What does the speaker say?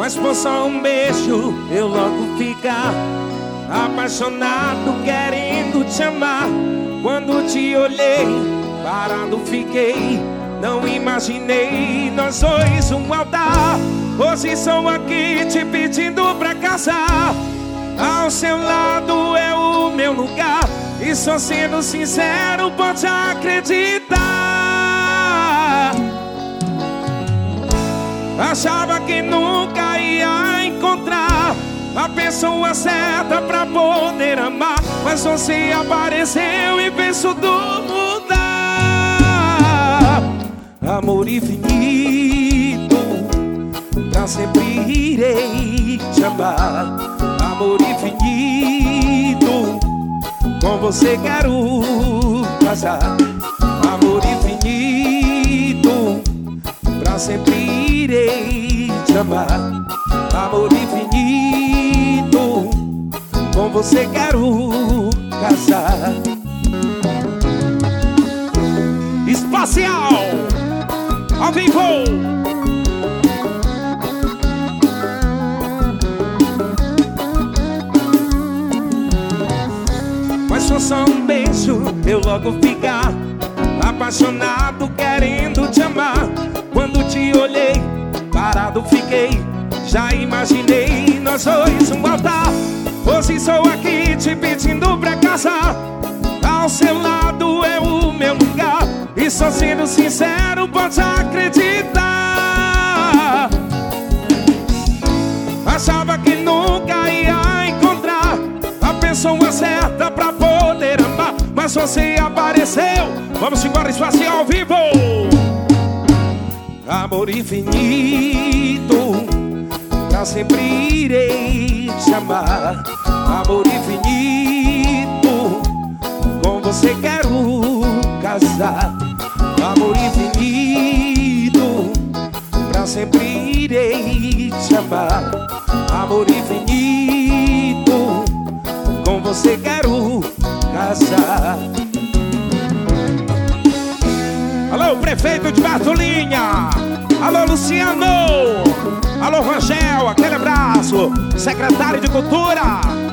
Mas por só um beijo eu logo ficar apaixonado, querendo te amar. Quando te olhei, parado fiquei, não imaginei nós dois um altar. Hoje sou aqui te pedindo pra casar. Ao seu lado é o meu lugar, e só sendo sincero pode acreditar. Achava que nunca ia encontrar a pessoa certa pra poder amar, mas você apareceu e fez tudo mudar. Amor infinito, pra sempre irei te amar. Amor infinito, com você quero casar. Amor infinito, pra sempre irei te amar. Amor infinito, com você quero casar. Espacial, ao vivo. Mas foi só um beijo, eu logo ficar apaixonado, querendo te amar. Quando te olhei, parado fiquei, já imaginei nós dois um altar. Hoje sou aqui te pedindo pra casar. Ao seu lado é o meu lugar, e só sendo sincero pode acreditar. Achava que nunca ia encontrar a pessoa certa pra poder amar, mas você apareceu. Vamos embora, Espacial ao vivo. Amor infinito, pra sempre irei te amar. Amor infinito, com você quero casar. Amor infinito, pra sempre irei te amar. Amor infinito, com você quero casar. Alô, prefeito de Bartolinha. Alô, Luciano. Alô, Rangel, aquele abraço. Secretário de Cultura.